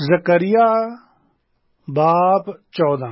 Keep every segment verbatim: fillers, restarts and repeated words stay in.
ਜ਼ਕਰੀਆ ਬਾਪ ਚੌਦਾਂ।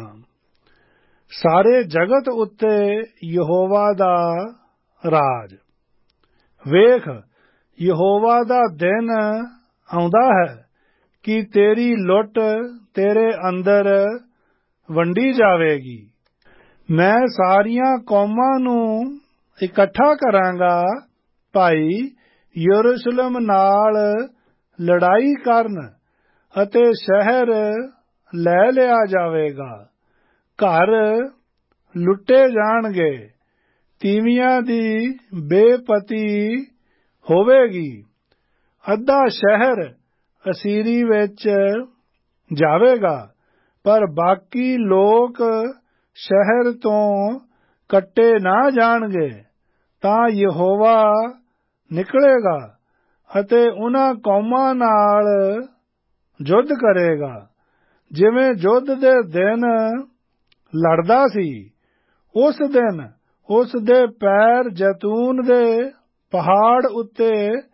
ਸਾਰੇ ਜਗਤ ਉੱਤੇ ਯਹੋਵਾ ਦਾ ਰਾਜ। ਵੇਖ, ਯਹੋਵਾ ਦਾ ਦਿਨ ਆਉਂਦਾ ਹੈ ਕਿ ਤੇਰੀ ਲੁੱਟ ਤੇਰੇ ਅੰਦਰ ਵੰਡੀ ਜਾਵੇਗੀ। ਮੈਂ ਸਾਰੀਆਂ ਕੌਮਾਂ ਨੂੰ ਇਕੱਠਾ ਕਰਾਂਗਾ, ਭਾਈ ਯਰੂਸ਼ਲਮ ਨਾਲ ਲੜਾਈ ਕਰਨ, ਅਤੇ ਸ਼ਹਿਰ ਲੈ ਲਿਆ ਜਾਵੇਗਾ। ਘਰ ਲੁੱਟੇ ਜਾਣਗੇ, ਤੀਵੀਆਂ ਦੀ ਬੇਪਤੀ ਹੋਵੇਗੀ। ਅੱਧਾ ਸ਼ਹਿਰ ਅਸੀਰੀ ਵਿੱਚ ਜਾਵੇਗਾ, ਪਰ ਬਾਕੀ ਲੋਕ ਸ਼ਹਿਰ ਤੋਂ ਕੱਟੇ ਨਾ ਜਾਣਗੇ। ਤਾਂ ਯਹੋਵਾ ਨਿਕਲੇਗਾ ਅਤੇ ਉਨ੍ਹਾਂ ਕੌਮਾਂ ਨਾਲ ਯੁੱਧ ਕਰੇਗਾ, ਜਿਵੇਂ ਯੁੱਧ ਦੇ ਦਿਨ ਲੜਦਾ ਸੀ। ਉਸ ਦਿਨ ਉਸ ਦੇ ਪੈਰ ਜੈਤੂਨ ਦੇ ਪਹਾੜ ਉੱਤੇ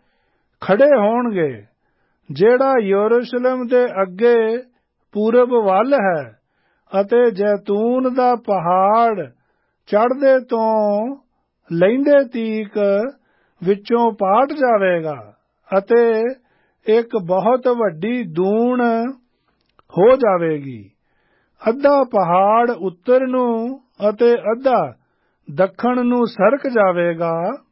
ਖੜੇ ਹੋਣਗੇ, ਜਿਹੜਾ ਯਰੂਸ਼ਲਮ ਦੇ ਅੱਗੇ ਪੂਰਬ ਵੱਲ ਹੈ, ਅਤੇ ਜੈਤੂਨ ਦਾ ਪਹਾੜ ਚੜ੍ਹਦੇ ਤੋਂ ਲੈਂਦੇ ਤੀਕ ਵਿੱਚੋਂ ਪਾਟ ਜਾਵੇਗਾ, ਅਤੇ ਇੱਕ ਬਹੁਤ ਵੱਡੀ ਦੂਣ ਹੋ ਜਾਵੇਗੀ। ਅੱਧਾ ਪਹਾੜ ਉੱਤਰ ਨੂੰ ਅਤੇ ਅੱਧਾ ਦੱਖਣ ਨੂੰ ਸਰਕ ਜਾਵੇਗਾ।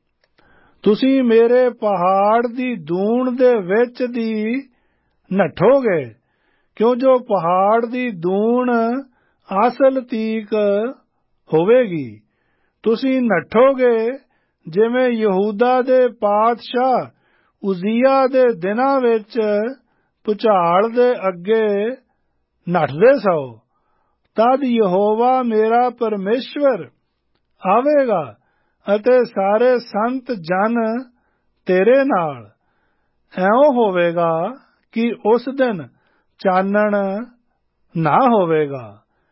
ਤੁਸੀਂ ਮੇਰੇ ਪਹਾੜ ਦੀ ਦੂਣ ਦੇ ਵਿੱਚ ਦੀ ਨੱਠੋਗੇ, ਕਿਉਂ ਜੋ ਪਹਾੜ ਦੀ ਦੂਣ ਆਸਲ ਤੀਕ ਹੋਵੇਗੀ। ਤੁਸੀਂ ਨੱਠੋਗੇ ਜਿਵੇਂ ਯਹੂਦਾ ਦੇ ਪਾਤਸ਼ਾਹ ਉਜ਼ੀਆ ਦੇ ਦਿਨਾਂ ਵਿੱਚ ਭੁਚਾਲ ਦੇ ਅੱਗੇ ਨੱਠਦੇ ਸੋ। ਤਦ ਯਹੋਵਾ ਮੇਰਾ ਪਰਮੇਸ਼ਵਰ ਆਵੇਗਾ ਅਤੇ ਸਾਰੇ ਸੰਤ ਜਨ ਤੇਰੇ ਨਾਲ। ਐਉਂ ਹੋਵੇਗਾ ਕਿ ਉਸ ਦਿਨ ਚਾਨਣ ਨਾ ਹੋਵੇਗਾ।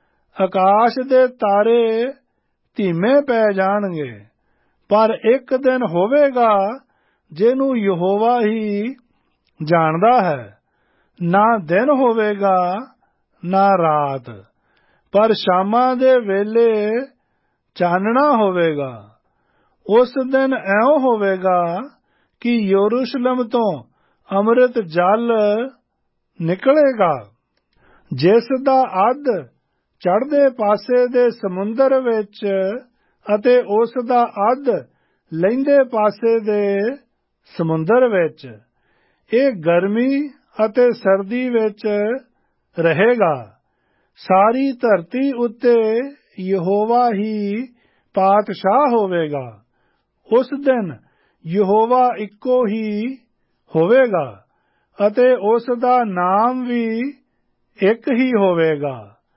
ਆਕਾਸ਼ ਦੇ ਤਾਰੇ ਧੀਮੇ ਪੈ ਜਾਣਗੇ, ਪਰ ਇੱਕ ਦਿਨ ਹੋਵੇਗਾ ਜਿਹਨੂੰ ਯਹੋਵਾ ਹੀ ਜਾਣਦਾ ਹੈ। ਨਾ ਦਿਨ ਹੋਵੇਗਾ ਨਾ ਰਾਤ, ਪਰ ਸ਼ਾਮਾਂ ਦੇ ਵੇਲੇ ਚਾਨਣਾ ਹੋਵੇਗਾ। ਉਸ ਦਿਨ ਐਉਂ ਹੋਵੇਗਾ ਕਿ ਯਰੂਸ਼ਲਮ ਤੋਂ ਅੰਮ੍ਰਿਤ ਜਲ ਨਿਕਲੇਗਾ, ਜਿਸ ਦਾ ਅੱਧ ਚੜ੍ਹਦੇ ਪਾਸੇ ਦੇ ਸਮੁੰਦਰ ਵਿੱਚ ਅਤੇ ਉਸ ਦਾ ਅੱਧ ਲਹਿੰਦੇ ਪਾਸੇ ਦੇ ਸਮੁੰਦਰ ਵਿੱਚ। ਇਹ ਗਰਮੀ ਅਤੇ ਸਰਦੀ ਵਿੱਚ ਰਹੇਗਾ। ਸਾਰੀ ਧਰਤੀ ਉੱਤੇ ਯਹੋਵਾ ਹੀ ਪਾਤਸ਼ਾਹ ਹੋਵੇਗਾ। ਉਸ ਦਿਨ ਯਹੋਵਾ ਇੱਕੋ ਹੀ ਹੋਵੇਗਾ, ਅਤੇ ਉਸ ਦਾ ਨਾਮ ਵੀ ਇੱਕ ਹੀ ਹੋਵੇਗਾ।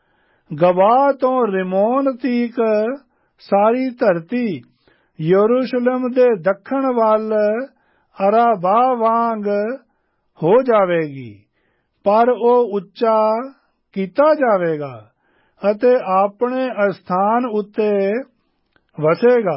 ਗਵਾਹ ਤੋਂ ਰਿਮੋਨ ਤੀਕ ਸਾਰੀ ਧਰਤੀ ਯਰੂਸ਼ਲਮ ਦੇ ਦੱਖਣ ਵੱਲ ਅਰਾਬਾਹ ਵਾਂਗ ਹੋ ਜਾਵੇਗੀ, ਪਰ ਉਹ ਉੱਚਾ ਕੀਤਾ ਜਾਵੇਗਾ ਅਤੇ ਆਪਣੇ ਅਸਥਾਨ ਉੱਤੇ ਵਸੇਗਾ।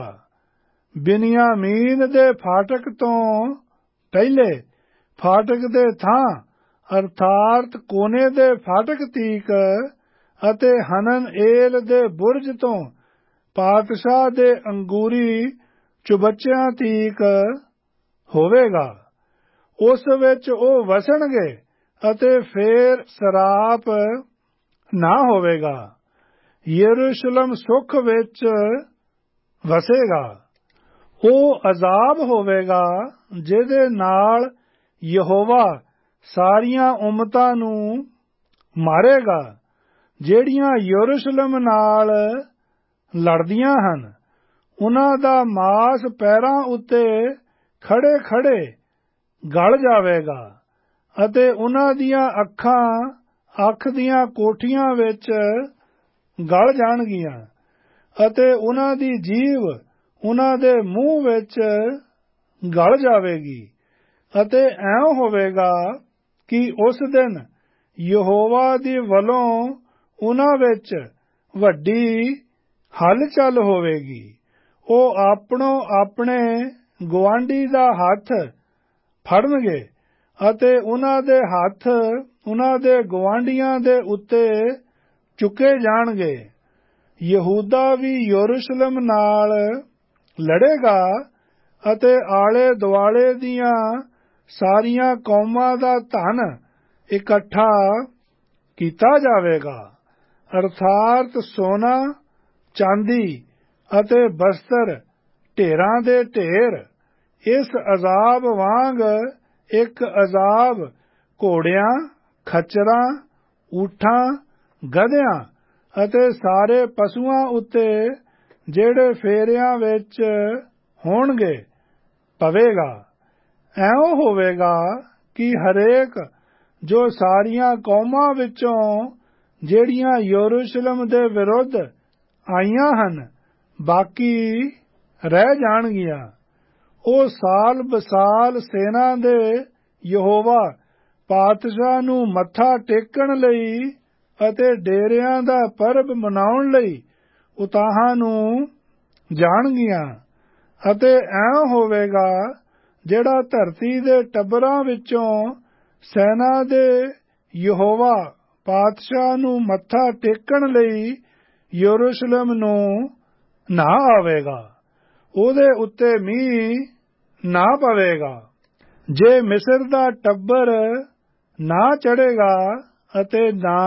ਬਿਨਯਾਮੀਨ ਦੇ ਫਾਟਕ ਤੋਂ ਪਹਿਲੇ ਫਾਟਕ ਦੇ ਥਾਂ, ਅਰਥਾਤ ਕੋਨੇ ਦੇ ਫਾਟਕ ਤੀਕ, ਅਤੇ ਹਨਨਏਲ ਦੇ ਬੁਰਜ ਤੋਂ ਪਾਤਸ਼ਾਹ ਦੇ ਅੰਗੂਰੀ ਚੁਬੱਚਿਆਂ ਤੀਕ ਹੋਵੇਗਾ। ਉਸ ਵਿੱਚ ਉਹ ਵਸਣਗੇ ਅਤੇ ਫੇਰ ਸਰਾਪ ਨਾ ਹੋਵੇਗਾ। ਯਰੂਸ਼ਲਮ ਸੁੱਖ ਵਿੱਚ ਵਸੇਗਾ। ਉਹ ਅਜ਼ਾਬ ਹੋਵੇਗਾ ਜਿਹਦੇ ਨਾਲ ਯਹੋਵਾ ਸਾਰੀਆਂ ਉਮਤਾਂ ਨੂੰ ਮਾਰੇਗਾ, ਜਿਹੜੀਆਂ ਯਰੂਸ਼ਲਮ ਨਾਲ ਲੜਦੀਆਂ ਹਨ। ਉਨ੍ਹਾਂ ਦਾ ਮਾਸ ਪੈਰਾਂ ਉੱਤੇ ਖੜੇ ਖੜੇ ਗਲ ਜਾਵੇਗਾ, ਅਤੇ ਉਨ੍ਹਾਂ ਦੀਆਂ ਅੱਖਾਂ ਅੱਖ ਦੀਆਂ ਕੋਠੀਆਂ ਵਿੱਚ ਗਲ ਜਾਣਗੀਆਂ, ਅਤੇ ਉਨ੍ਹਾਂ ਦੀ ਜੀਭ ਉਨ੍ਹਾਂ ਦੇ ਮੂੰਹ ਵਿੱਚ ਗਲ ਜਾਵੇਗੀ। ਅਤੇ ਐਉਂ ਹੋਵੇਗਾ ਕਿ ਉਸ ਦਿਨ ਯਹੋਵਾ ਦੀ ਵੱਲੋਂ ਉਨ੍ਹਾਂ ਵਿੱਚ ਵੱਡੀ ਹਲਚਲ ਹੋਵੇਗੀ। ਉਹ ਆਪਣੋ ਆਪਣੇ ਗੁਆਂਢੀ ਦਾ ਹੱਥ ਫੜਨਗੇ, ਅਤੇ ਉਨ੍ਹਾਂ ਦੇ ਹੱਥ ਉਹਨਾਂ ਦੇ ਗੁਆਂਢੀਆਂ ਦੇ ਉੱਤੇ ਚੁੱਕੇ ਜਾਣਗੇ। ਯਹੂਦਾ ਵੀ ਯਰੂਸ਼ਲਮ ਨਾਲ ਲੜੇਗਾ ਅਤੇ ਆਲੇ ਦੁਆਲੇ ਦੀਆਂ ਸਾਰੀਆਂ ਕੌਮਾਂ ਦਾ ਧਨ ਇਕੱਠਾ ਕੀਤਾ ਜਾਵੇਗਾ, ਅਰਥਾਤ ਸੋਨਾ, ਚਾਂਦੀ ਅਤੇ ਬਸਤਰ ਢੇਰਾਂ ਦੇ ਢੇਰ। ਇਸ ਅਜ਼ਾਬ ਵਾਂਗ ਇੱਕ ਅਜ਼ਾਬ ਘੋੜਿਆਂ, ਖੱਚਰਾਂ, ਊਠਾਂ, ਗਧਿਆਂ ਅਤੇ ਸਾਰੇ ਪਸ਼ੂਆਂ ਉੱਤੇ ਜਿਹੜੇ ਫੇਰਿਆਂ ਵਿੱਚ ਹੋਣਗੇ ਪਵੇਗਾ। ਐਉਂ ਹੋਵੇਗਾ ਕਿ ਹਰੇਕ ਜੋ ਸਾਰੀਆਂ ਕੌਮਾਂ ਵਿੱਚੋਂ ਜਿਹੜੀਆਂ ਯਰੂਸ਼ਲਮ ਦੇ ਵਿਰੁੱਧ ਆਈਆਂ ਹਨ ਬਾਕੀ ਰਹਿ ਜਾਣਗੀਆਂ, ਉਹ ਸਾਲ ਬਸਾਲ ਸੈਨਾ ਦੇ ਯਹੋਵਾ ਪਾਤਸ਼ਾਹ ਨੂੰ ਮੱਥਾ ਟੇਕਣ ਲਈ ਅਤੇ ਡੇਰਿਆਂ ਦਾ ਪਰਬ ਮਨਾਉਣ ਲਈ ਉਤਾਹਾਂ ਨੂੰ ਜਾਣਗੀਆਂ। ਅਤੇ ਐਂ ਹੋਵੇਗਾ ਜਿਹੜਾ ਧਰਤੀ ਦੇ ਟੱਬਰਾਂ ਵਿੱਚੋਂ ਸੈਨਾ ਦੇ ਯਹੋਵਾ ਪਾਤਸ਼ਾਹ ਨੂੰ ਮੱਥਾ ਟੇਕਣ ਲਈ ਯਰੂਸ਼ਲਮ ਨੂੰ ਨਾ ਆਵੇਗਾ, ਉਹਦੇ ਉੱਤੇ ਮੀਂਹ ਨਾ ਪਵੇਗਾ। ਜੇ ਮਿਸਰ ਦਾ ਟੱਬਰ ਨਾ ਚੜ੍ਹੇਗਾ ਅਤੇ ਨਾ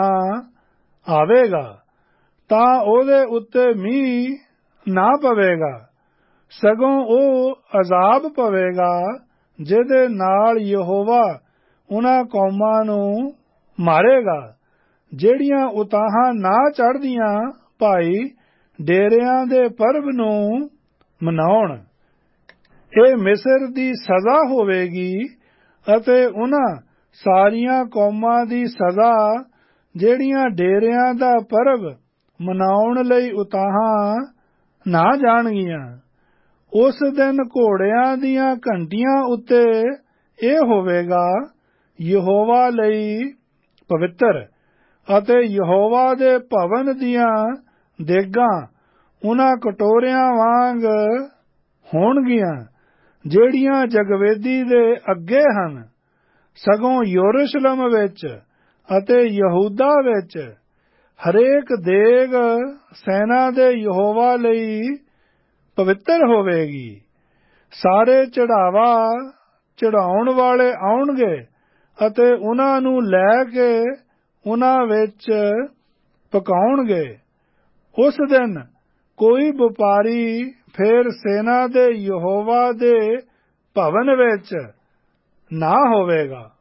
ਆਵੇਗਾ ਤਾਂ ਉਹਦੇ ਉੱਤੇ ਮੀਂਹ ਨਾ ਪਵੇਗਾ, ਸਗੋਂ ਉਹ ਅਜ਼ਾਬ ਪਵੇਗਾ ਜਿਹਦੇ ਨਾਲ ਯਹੋਵਾ ਉਹਨਾਂ ਕੌਮਾਂ ਨੂੰ ਮਾਰੇਗਾ ਜਿਹੜੀਆਂ ਉਤਾਹਾਂ ਨਾ ਚੜ੍ਹਦੀਆਂ ਭਾਈ ਡੇਰਿਆਂ ਦੇ ਪਰਬ ਨੂੰ ਮਨਾਉਣ। ਇਹ ਮਿਸਰ ਦੀ ਸਜ਼ਾ ਹੋਵੇਗੀ ਅਤੇ ਉਹਨਾਂ ਸਾਰੀਆਂ ਕੌਮਾਂ ਦੀ ਸਜ਼ਾ ਜਿਹੜੀਆਂ ਡੇਰਿਆਂ ਦਾ ਪਰਬ ਮਨਾਉਣ ਲਈ ਉਤਾਹਾਂ ਨਾ ਜਾਣਗੀਆਂ। ਉਸ ਦਿਨ ਘੋੜਿਆਂ ਦੀਆਂ ਘੰਟੀਆਂ ਉੱਤੇ ਇਹ ਹੋਵੇਗਾ, ਯਹੋਵਾ ਲਈ ਪਵਿੱਤਰ, ਅਤੇ ਯਹੋਵਾ ਦੇ ਭਵਨ ਦੀਆਂ ਦੇਗਾਂ ਉਹਨਾਂ ਕਟੋਰਿਆਂ ਵਾਂਗ ਹੋਣਗੀਆਂ ਜਿਹੜੀਆਂ ਜਗਵੇਦੀ ਦੇ ਅੱਗੇ ਹਨ। ਸਗੋਂ ਯਰੂਸ਼ਲਮ ਵਿੱਚ ਅਤੇ ਯਹੂਦਾ ਵਿੱਚ ਹਰੇਕ ਦੇਗ ਸੈਨਾ ਦੇ ਯਹੋਵਾ ਲਈ ਪਵਿੱਤਰ ਹੋਵੇਗੀ। ਸਾਰੇ ਚੜ੍ਹਾਵਾ ਚੜ੍ਹਾਉਣ ਵਾਲੇ ਆਉਣਗੇ ਅਤੇ ਉਹਨਾਂ ਨੂੰ ਲੈ ਕੇ ਉਹਨਾਂ ਵਿੱਚ ਪਕਾਉਣਗੇ। ਉਸ ਦਿਨ ਕੋਈ ਵਪਾਰੀ ਫਿਰ ਸੈਨਾ ਦੇ ਯਹੋਵਾ ਦੇ ਭਵਨ ਵਿੱਚ ਨਾ ਹੋਵੇਗਾ।